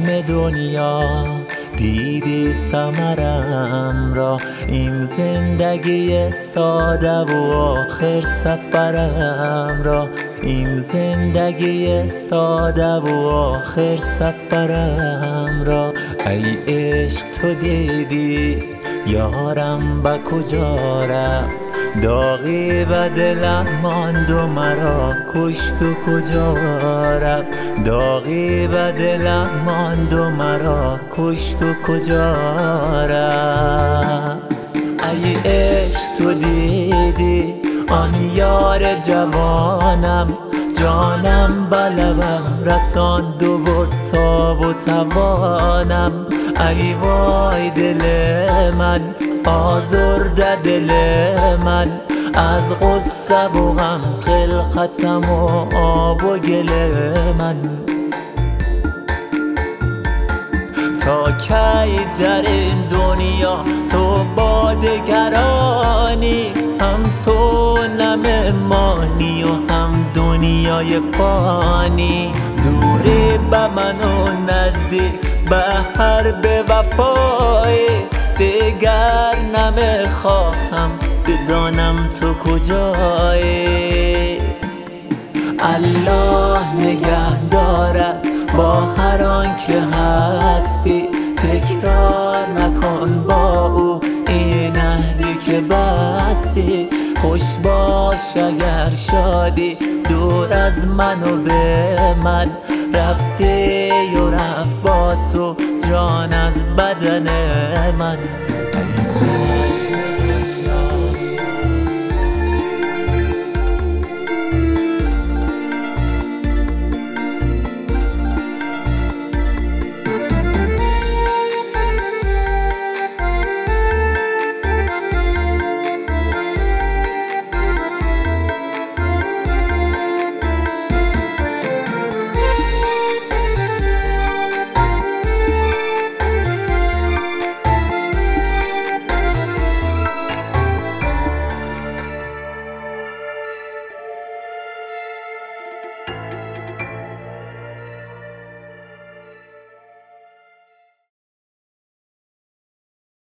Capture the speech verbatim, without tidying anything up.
همه دنیا دیدی ثمرم را، این زندگی ساده و آخر سفرم را، این زندگی ساده و آخر سفرم را. ای عشق تو دیدی یارم به کجا رفت، داغی به دلم ماند و مرا کشت و کجا رفت، داغی به دلم ماند و مرا کشت و کجا رفت. ای عشق تو دیدی آن یار جوانم، جانم به لبم رساند و برد تاب و توانم. ای وای دل من، آزرده دل من، از غصه و غم خلقتم و آب و گل من. تا کی در این دنیا تو با دگرانی، هم تو نه مهمانی و هم دنیای فانی. دوری به من و نزدیک به هر به وفایی، دیگر نمیخواهم بدانم تو کجایی. الله نگه دارد با هر آن که هستی، تکرار نکن با او این عهدی که بستی. خوش باش اگر شادی دور از من و به من، رفتی و رفت با تو جان از بدن من.